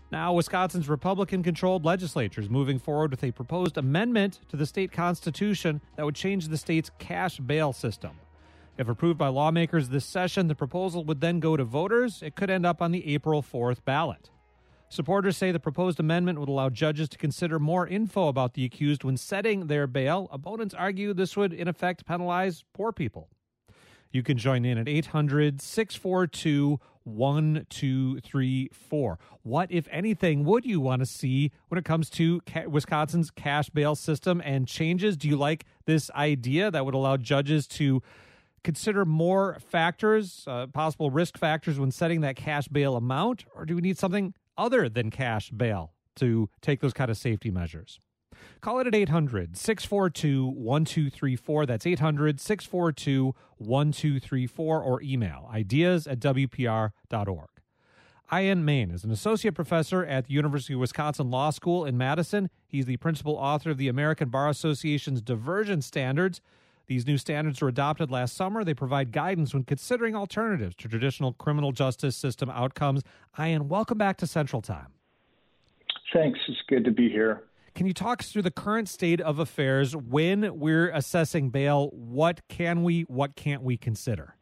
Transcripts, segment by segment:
Now, Wisconsin's Republican-controlled legislature is moving forward with a proposed amendment to the state constitution that would change the state's cash bail system. If approved by lawmakers this session, the proposal would then go to voters. It could end up on the April 4th ballot. Supporters say the proposed amendment would allow judges to consider more info about the accused when setting their bail. Opponents argue this would, in effect, penalize poor people. You can join in at 800-642-1234. What, if anything, would you want to see when it comes to Wisconsin's cash bail system and changes? Do you like this idea that would allow judges to consider more factors, possible risk factors when setting that cash bail amount? Or do we need something other than cash bail to take those kind of safety measures? Call it at 800-642-1234. That's 800-642-1234, or email ideas@wpr.org. Ian Main is an associate professor at the University of Wisconsin Law School in Madison. He's the principal author of the American Bar Association's Diversion Standards. These new standards were adopted last summer. They provide guidance when considering alternatives to traditional criminal justice system outcomes. Ian, welcome back to Central Time. Thanks. It's good to be here. Can you talk us through the current state of affairs when we're assessing bail? What can we, what can't we consider?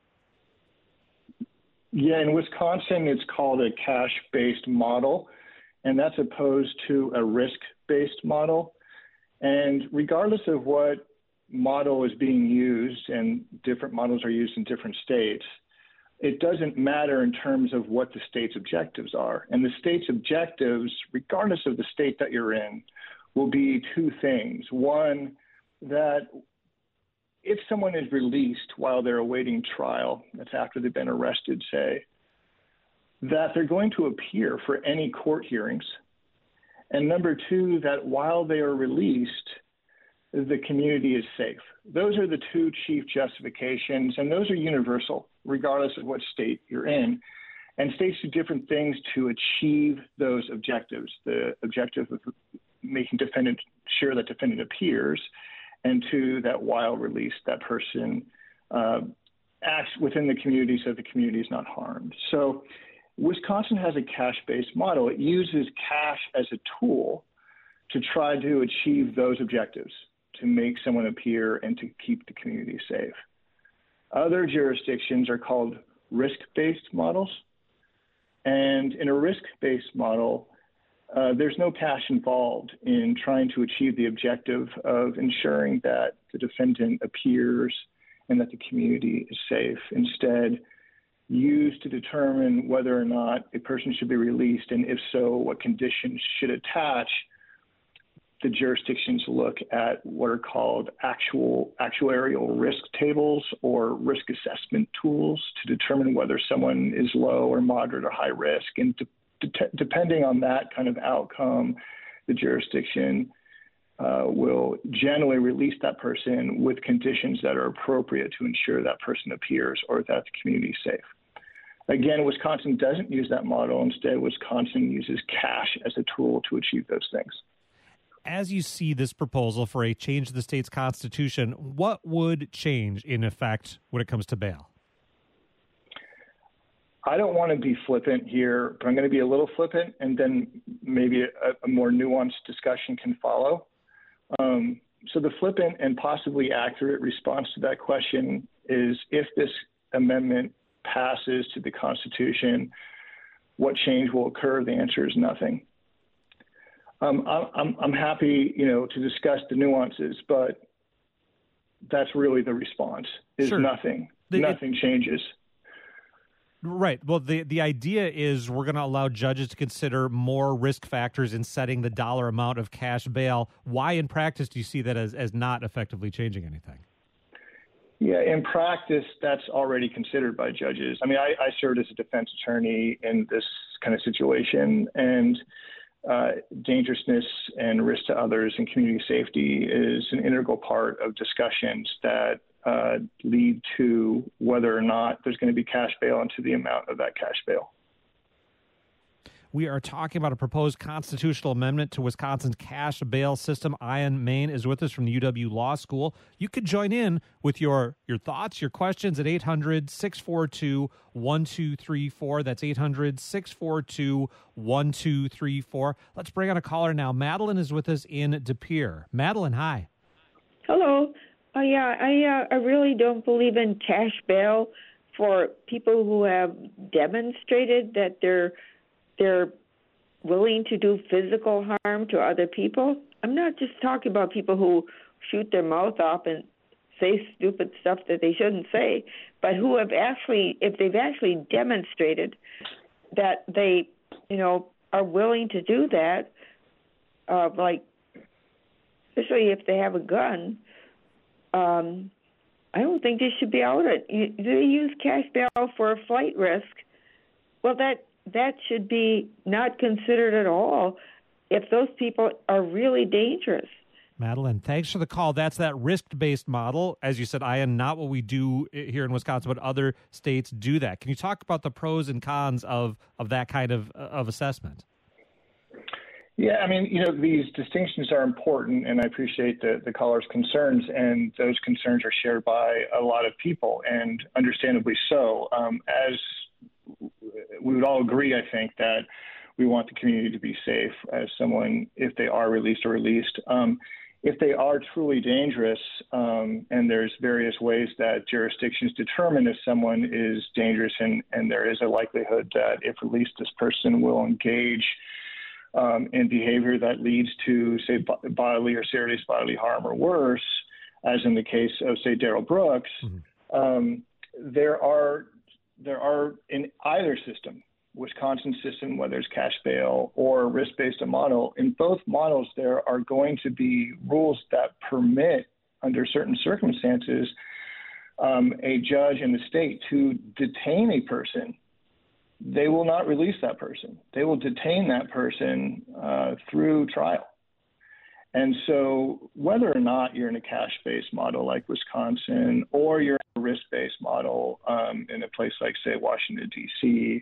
Yeah, in Wisconsin, it's called a cash-based model, and that's opposed to a risk-based model. And regardless of what model is being used, and different models are used in different states, it doesn't matter in terms of what the state's objectives are. And the state's objectives, regardless of the state that you're in, will be two things. One, that if someone is released while they're awaiting trial, that's after they've been arrested, say, that they're going to appear for any court hearings. And number two, that while they are released, the community is safe. Those are the two chief justifications, and those are universal, regardless of what state you're in. And states do different things to achieve those objectives. The objective of making defendant sure that defendant appears, and two, that while released, that person acts within the community so the community is not harmed. So Wisconsin has a cash-based model. It uses cash as a tool to try to achieve those objectives, to make someone appear and to keep the community safe. Other jurisdictions are called risk-based models. And in a risk-based model, there's no cash involved in trying to achieve the objective of ensuring that the defendant appears and that the community is safe. Instead, used to determine whether or not a person should be released, and if so, what conditions should attach. The jurisdictions look at what are called actuarial risk tables or risk assessment tools to determine whether someone is low or moderate or high risk. And depending on that kind of outcome, the jurisdiction will generally release that person with conditions that are appropriate to ensure that person appears or that the community is safe. Again, Wisconsin doesn't use that model. Instead, Wisconsin uses cash as a tool to achieve those things. As you see this proposal for a change to the state's constitution, what would change in effect when it comes to bail? I don't want to be flippant here, but I'm going to be a little flippant, and then maybe a more nuanced discussion can follow. So the flippant and possibly accurate response to that question is, if this amendment passes to the Constitution, what change will occur? The answer is nothing. I'm happy, to discuss the nuances, but that's really the response, is sure. Nothing. Nothing changes. Right. Well, the idea is we're going to allow judges to consider more risk factors in setting the dollar amount of cash bail. Why in practice do you see that as not effectively changing anything? Yeah, in practice, that's already considered by judges. I mean, I served as a defense attorney in this kind of situation, and dangerousness and risk to others and community safety is an integral part of discussions that lead to whether or not there's going to be cash bail and to the amount of that cash bail. We are talking about a proposed constitutional amendment to Wisconsin's cash bail system. Ian Main is with us from the UW Law School. You could join in with your thoughts, your questions at 800-642-1234. That's 800-642-1234. Let's bring on a caller now. Madeline is with us in De Pere. Madeline, hi. Hello. I really don't believe in cash bail for people who have demonstrated that they're willing to do physical harm to other people. I'm not just talking about people who shoot their mouth off and say stupid stuff that they shouldn't say, but who have actually, if they've actually demonstrated that they, are willing to do that, like, especially if they have a gun, I don't think they should be out. They use cash bail for a flight risk. Well, that should be not considered at all if those people are really dangerous. Madeline, thanks for the call. That's that risk-based model. As you said, Ian, not what we do here in Wisconsin, but other states do that. Can you talk about the pros and cons of that kind of assessment? Yeah, I mean, these distinctions are important, and I appreciate the caller's concerns, and those concerns are shared by a lot of people, and understandably so. As we would all agree, I think, that we want the community to be safe as someone, if they are released or released. If they are truly dangerous, and there's various ways that jurisdictions determine if someone is dangerous, and there is a likelihood that if released, this person will engage in behavior that leads to, say, bodily or serious bodily harm or worse, as in the case of, say, Darrell Brooks, there are in either system, Wisconsin system, whether it's cash bail or risk-based model, in both models there are going to be rules that permit, under certain circumstances, a judge in the state to detain a person. They will not release that person. They will detain that person through trial. And so whether or not you're in a cash-based model like Wisconsin, or you're in a risk-based model in a place like, say, Washington, D.C.,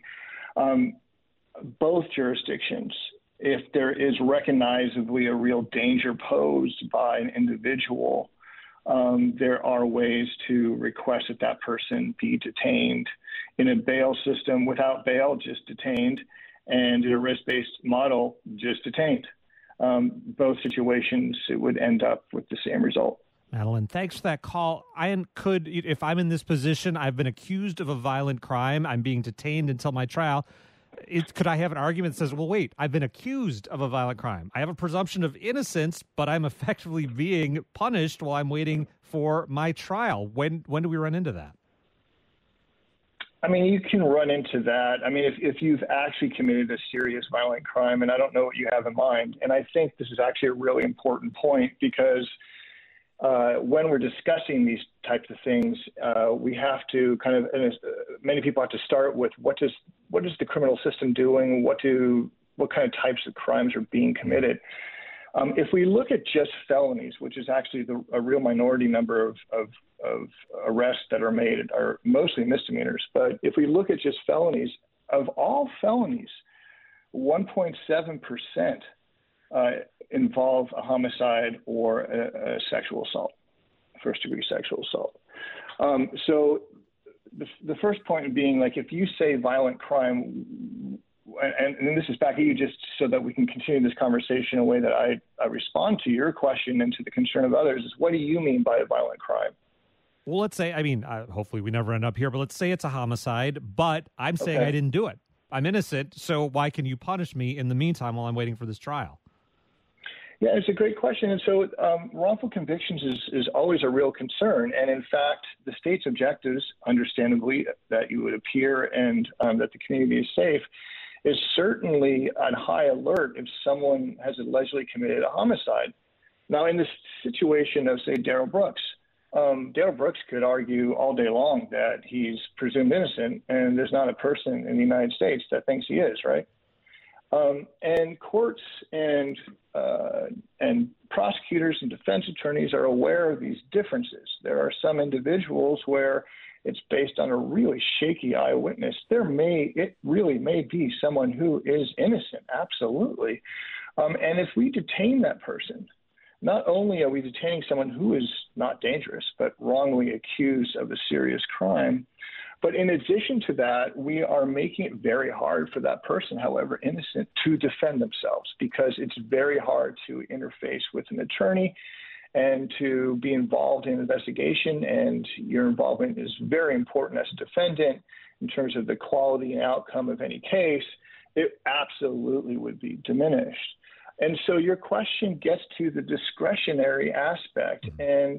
both jurisdictions, if there is recognizably a real danger posed by an individual, there are ways to request that that person be detained. In a bail system, without bail, just detained, and in a risk-based model, just detained. Both situations, it would end up with the same result. Madeline, thanks for that call. If I'm in this position, I've been accused of a violent crime, I'm being detained until my trial. Could I have an argument that says, well, wait, I've been accused of a violent crime. I have a presumption of innocence, but I'm effectively being punished while I'm waiting for my trial. When do we run into that? I mean, you can run into that. I mean, if you've actually committed a serious violent crime, and I don't know what you have in mind, and I think this is actually a really important point, because when we're discussing these types of things, we have to many people have to start with what is the criminal system doing? What kind of types of crimes are being committed? If we look at just felonies, which is actually a real minority number of arrests that are made, are mostly misdemeanors. But if we look at just felonies, of all felonies, 1.7% involve a homicide or a sexual assault, first-degree sexual assault. So the first point being, like, if you say violent crime, and this is back at you just so that we can continue this conversation in a way that I respond to your question and to the concern of others, is what do you mean by a violent crime? Well, let's say, hopefully we never end up here, but let's say it's a homicide, but I'm saying I didn't do it. I'm innocent, so why can you punish me in the meantime while I'm waiting for this trial? Yeah, it's a great question. And so wrongful convictions is always a real concern. And in fact, the state's objectives, understandably, that you would appear and that the community is safe, is certainly on high alert if someone has allegedly committed a homicide. Now, in this situation of, say, Darrell Brooks could argue all day long that he's presumed innocent, and there's not a person in the United States that thinks he is, right? And courts and prosecutors and defense attorneys are aware of these differences. There are some individuals where it's based on a really shaky eyewitness, it really may be someone who is innocent, absolutely. And if we detain that person, not only are we detaining someone who is not dangerous, but wrongly accused of a serious crime, but in addition to that, we are making it very hard for that person, however innocent, to defend themselves, because it's very hard to interface with an attorney and to be involved in an investigation. And your involvement is very important as a defendant in terms of the quality and outcome of any case. It absolutely would be diminished. And so your question gets to the discretionary aspect, and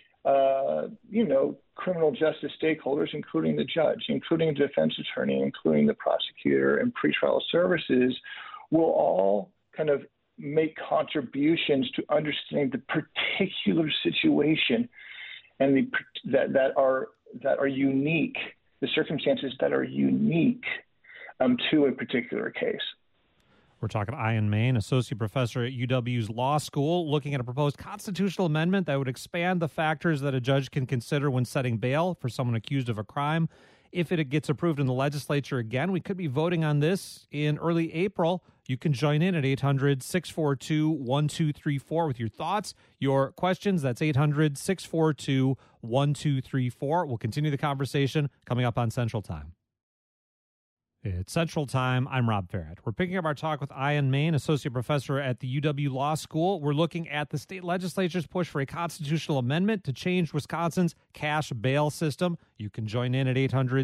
criminal justice stakeholders, including the judge, including the defense attorney, including the prosecutor and pretrial services, will all kind of make contributions to understanding the particular situation and that are unique, the circumstances that are unique to a particular case. We're talking Ian Main, associate professor at UW's Law School, looking at a proposed constitutional amendment that would expand the factors that a judge can consider when setting bail for someone accused of a crime. If it gets approved in the legislature again, we could be voting on this in early April. You can join in at 800-642-1234 with your thoughts, your questions. That's 800-642-1234. We'll continue the conversation coming up on Central Time. It's Central Time. I'm Rob Farrett. We're picking up our talk with Ian Main, associate professor at the UW Law School. We're looking at the state legislature's push for a constitutional amendment to change Wisconsin's cash bail system. You can join in at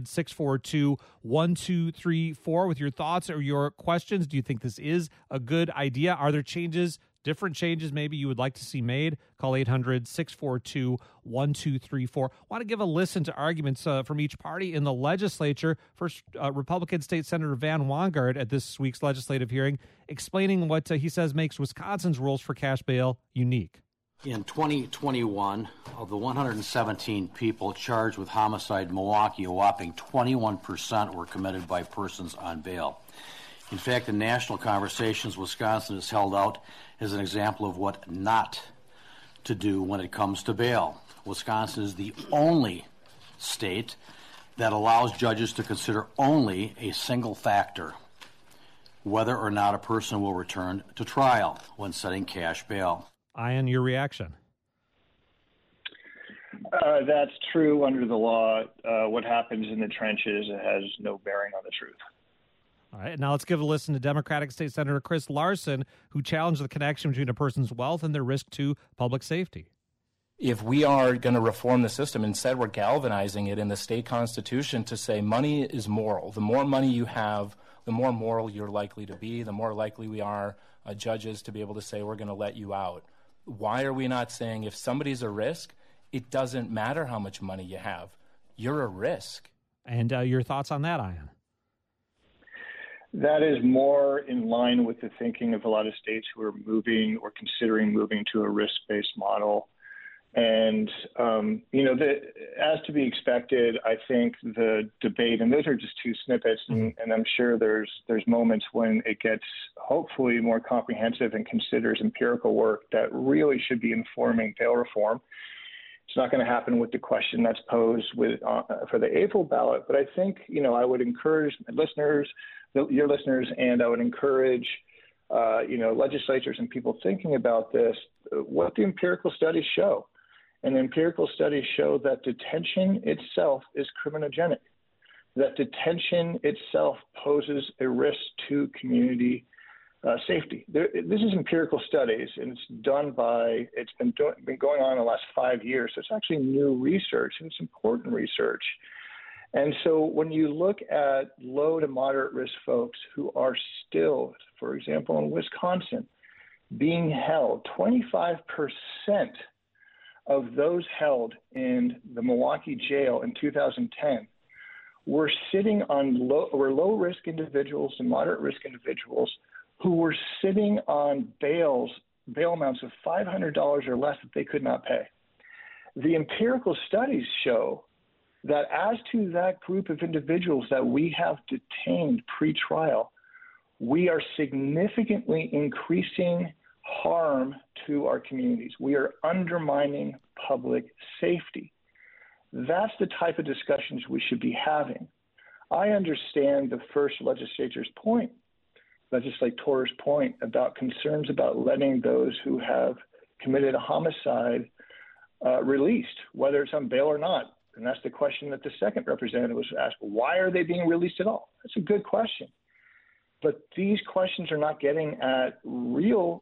800-642-1234 with your thoughts or your questions. Do you think this is a good idea? Are there different changes maybe you would like to see made? Call 800-642-1234. Want to give a listen to arguments from each party in the legislature. First, Republican State Senator Van Wanggaard at this week's legislative hearing explaining what he says makes Wisconsin's rules for cash bail unique. In 2021, of the 117 people charged with homicide in Milwaukee, a whopping 21% were committed by persons on bail. In fact, in national conversations, Wisconsin is held out as an example of what not to do when it comes to bail. Wisconsin is the only state that allows judges to consider only a single factor, whether or not a person will return to trial when setting cash bail. Ian, your reaction? That's true under the law. What happens in the trenches has no bearing on the truth. All right, now let's give a listen to Democratic State Senator Chris Larson, who challenged the connection between a person's wealth and their risk to public safety. If we are going to reform the system, instead we're galvanizing it in the state constitution to say money is moral. The more money you have, the more moral you're likely to be, the more likely we are judges to be able to say we're going to let you out. Why are we not saying if somebody's a risk, it doesn't matter how much money you have. You're a risk. And your thoughts on that, Ian? That is more in line with the thinking of a lot of states who are moving or considering moving to a risk-based model. And, as to be expected, I think the debate, and those are just two snippets, and I'm sure there's moments when it gets hopefully more comprehensive and considers empirical work that really should be informing bail reform. It's not going to happen with the question that's posed for the April ballot, but I think, I would encourage your listeners, and I would encourage, legislators and people thinking about this, what the empirical studies show. And the empirical studies show that detention itself is criminogenic, that detention itself poses a risk to community safety. This is empirical studies, and it's been going on in the last 5 years. So it's actually new research, and it's important research. And so when you look at low to moderate risk folks who are still, for example, in Wisconsin, being held, 25% of those held in the Milwaukee jail in 2010 were sitting on low risk individuals and moderate risk individuals who were sitting on bail amounts of $500 or less that they could not pay. The empirical studies show that as to that group of individuals that we have detained pre-trial, we are significantly increasing harm to our communities. We are undermining public safety. That's the type of discussions we should be having. I understand the first legislator's point about concerns about letting those who have committed a homicide released, whether it's on bail or not. And that's the question that the second representative was asked. Why are they being released at all? That's a good question. But these questions are not getting at real.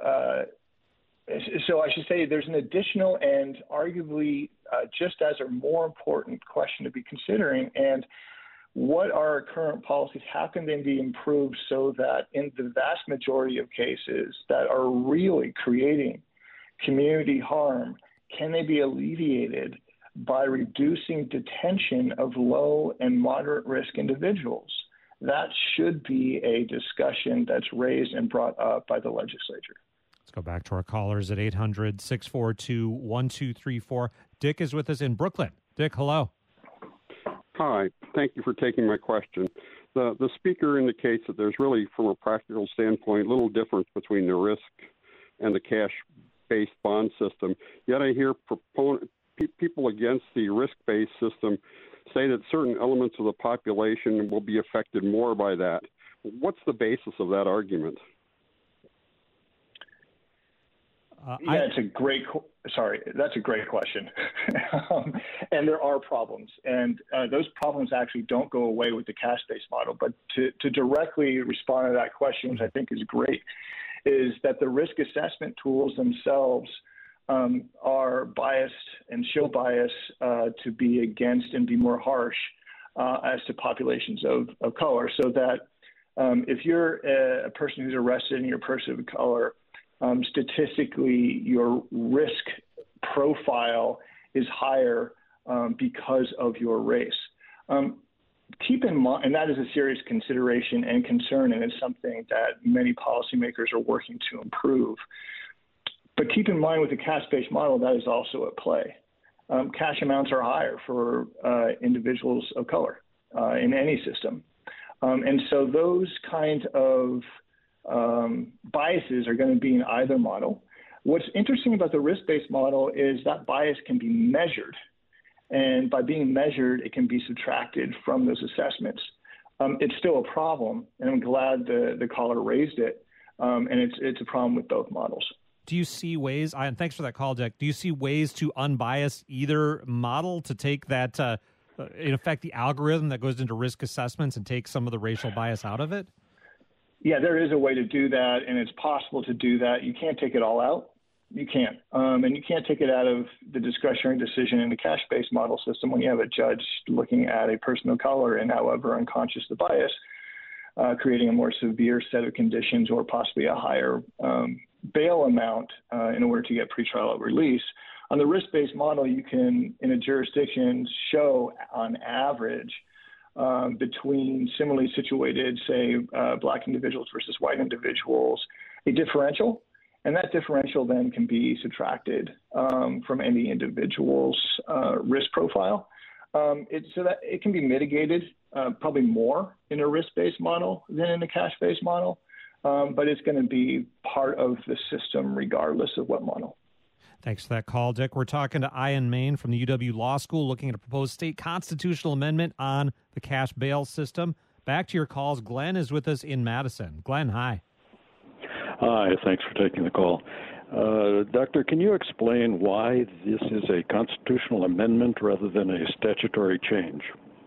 So I should say there's an additional and arguably just as or more important question to be considering. And what are our current policies? How can they be improved so that in the vast majority of cases that are really creating community harm, can they be alleviated by reducing detention of low and moderate risk individuals? That should be a discussion that's raised and brought up by the legislature. Let's go back to our callers at 800-642-1234. Dick is with us in Brooklyn. Dick, hello. Hi. Thank you for taking my question. The speaker indicates that there's really, from a practical standpoint, little difference between the risk and the cash-based bond system. Yet I hear people against the risk-based system say that certain elements of the population will be affected more by that. What's the basis of that argument? That's a great question. And there are problems. And those problems actually don't go away with the cash-based model. But to directly respond to that question, which I think is great, is that the risk assessment tools themselves are biased and show bias to be against and be more harsh as to populations of color. So that if you're a person who's arrested and you're a person of color, statistically, your risk profile is higher because of your race. Keep in mind, and that is a serious consideration and concern, and it's something that many policymakers are working to improve. But keep in mind with the cash-based model, that is also at play. Cash amounts are higher for individuals of color in any system. And so those kind of biases are going to be in either model. What's interesting about the risk-based model is that bias can be measured. And by being measured, it can be subtracted from those assessments. It's still a problem, and I'm glad the caller raised it. And it's a problem with both models. Do you see ways, and thanks for that call, Dick, do you see ways to unbias either model to take that, in effect, the algorithm that goes into risk assessments and take some of the racial bias out of it? Yeah, there is a way to do that, and it's possible to do that. You can't take it all out. You can't. And you can't take it out of the discretionary decision in the cash-based model system when you have a judge looking at a person of color and, however unconscious the bias, creating a more severe set of conditions or possibly a higher bail amount in order to get pretrial release. On the risk-based model, you can, in a jurisdiction, show on average between similarly situated, say, black individuals versus white individuals, a differential. And that differential then can be subtracted from any individual's risk profile. So that it can be mitigated probably more in a risk-based model than in a cash-based model. But it's going to be part of the system regardless of what model. Thanks for that call, Dick. We're talking to Ian Main from the UW Law School looking at a proposed state constitutional amendment on the cash bail system. Back to your calls. Glenn is with us in Madison. Glenn, hi. Hi, thanks for taking the call. Doctor, can you explain why this is a constitutional amendment rather than a statutory change?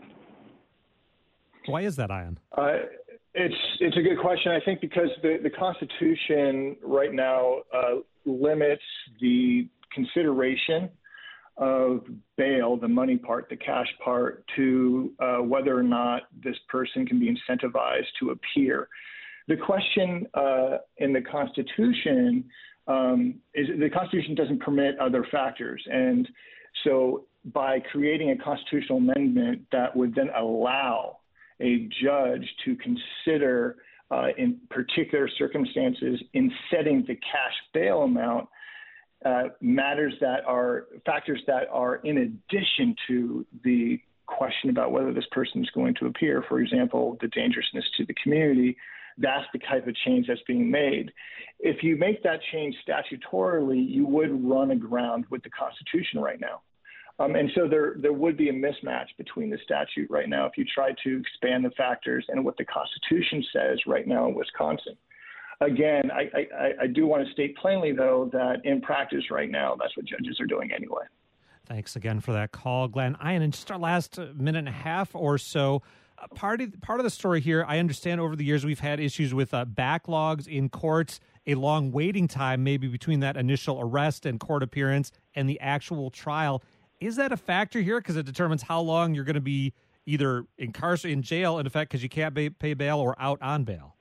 Why is that, Ian? It's a good question. I think because the Constitution right now limits the consideration of bail, the money part, the cash part, to whether or not this person can be incentivized to appear. The question in the Constitution is the Constitution doesn't permit other factors. And so by creating a constitutional amendment that would then allow a judge to consider in particular circumstances in setting the cash bail amount factors that are in addition to the question about whether this person is going to appear, for example, the dangerousness to the community. That's the type of change that's being made. If you make that change statutorily, you would run aground with the Constitution right now. And so there would be a mismatch between the statute right now if you try to expand the factors and what the Constitution says right now in Wisconsin. Again, I do want to state plainly, though, that in practice right now, that's what judges are doing anyway. Thanks again for that call, Glenn. Ian, in just our last minute and a half or so, part of the story here, I understand over the years we've had issues with backlogs in courts, a long waiting time maybe between that initial arrest and court appearance and the actual trial. Is that a factor here? Because it determines how long you're going to be either incarcerated in jail, in effect, because you can't pay bail, or out on bail.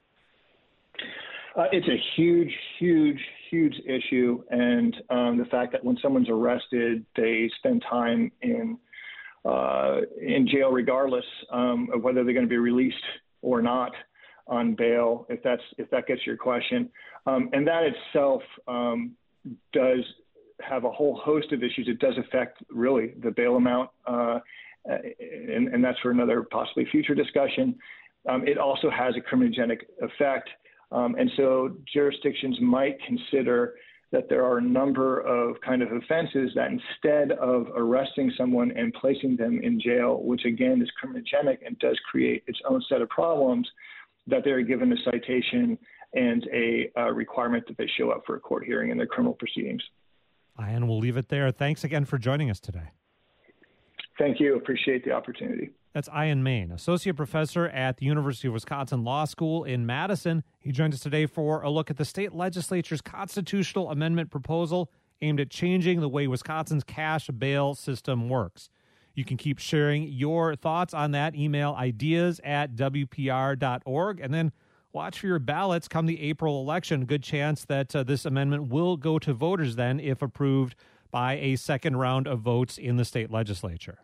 It's a huge issue. And the fact that when someone's arrested, they spend time in jail regardless of whether they're going to be released or not on bail, if that gets your question. And that itself does have a whole host of issues. It does affect really the bail amount, and that's for another possibly future discussion. It also has a criminogenic effect, and so jurisdictions might consider that there are a number of kind of offenses that instead of arresting someone and placing them in jail, which again is criminogenic and does create its own set of problems, that they're given a citation and a requirement that they show up for a court hearing in their criminal proceedings. Ian, we'll leave it there. Thanks again for joining us today. Thank you. Appreciate the opportunity. That's Ian Main, Associate Professor at the University of Wisconsin Law School in Madison. He joined us today for a look at the state legislature's constitutional amendment proposal aimed at changing the way Wisconsin's cash bail system works. You can keep sharing your thoughts on that. Email ideas@wpr.org, and then watch for your ballots come the April election. Good chance that this amendment will go to voters then if approved by a second round of votes in the state legislature.